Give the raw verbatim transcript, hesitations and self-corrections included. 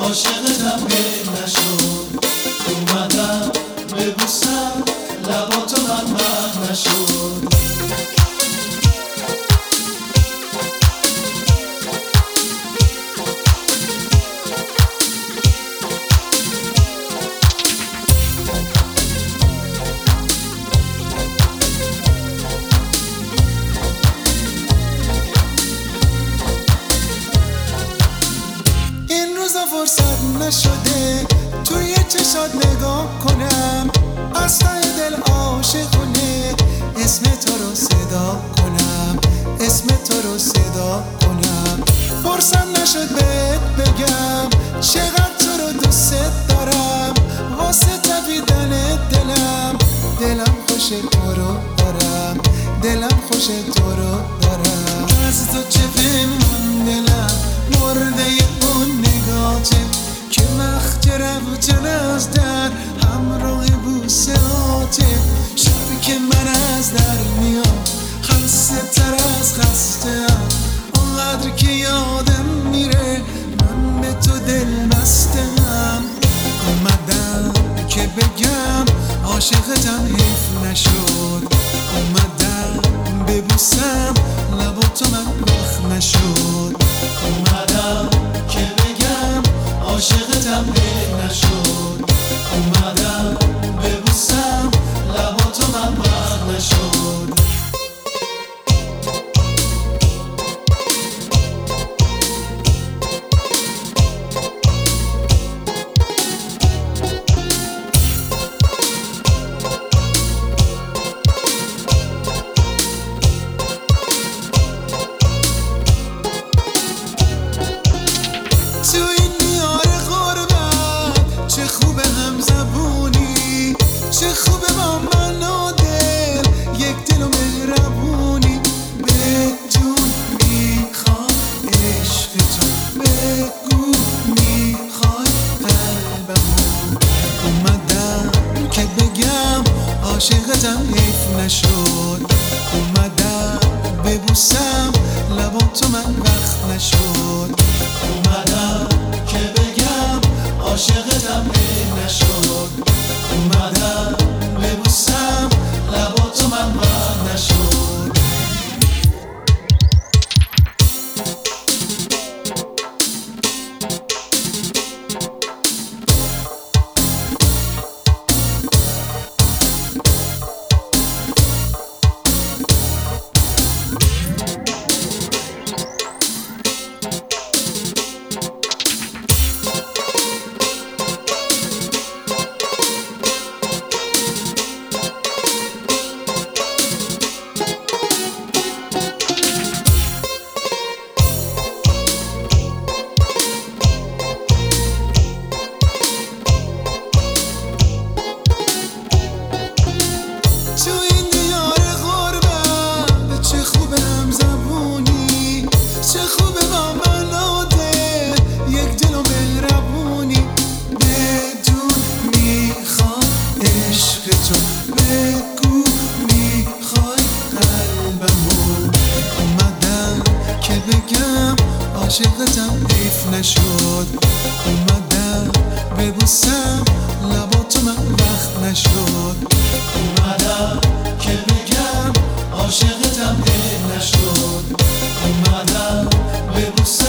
عاشقتم حیف نشد. اومدم ببوسم لباتو من محو نشد. روزا فرصت نشده توی چشات نگاه کنم، از ته دل عاشقونه اسم تو رو صدا کنم، اسم تو رو صدا کنم. فرصت نشد بهت بگم چقدر تو رو دوست دارم، واسه تپیدن دلم دلم خوش تو رو دارم، دلم خوش تو رو دارم. از تو چه پنهون دلم مرده اون نگاته که وقت رفتن از در همراه بوسه هاته. شبی که من از در میام خسته تر از خسته ام، اونقدر که یادم میره من به تو دل بستم. اومدم که بگم عاشقتم حیف نشد، اومدم ببوسم لبا تو من وقت نشد. اومدم که بگم عاشقتم حیف نشد. اومدم ببوسم لباتو من وقت نشد. تو این دیار غربت چه خوبه هم زبونی، چه خوبه با من و دل یک دل و مهربونی. به جون میخوام عشق تو، بگو میخوای قلبمو. اومدم که بگم عاشقتم حیف نشد، اومدم ببوسم لبا تو من وقت نشد. اومدم که بگم عاشقتم حیف نشد. اومدم ببوسم لباتو من وقت نشد. تو این دیار غربت چه خوبه هم زبونی، چه خوبه با من و دل یک دل و مهربونی. بدون میخوام عشق تو، بگو میخوای قلبمو. اومدم که بگم عاشقتم حیف نشد، اومدم ببوسم لبا تو من وقت نشد. اومدم که بگم عاشقتم حیف نشد. اومدم ببوسم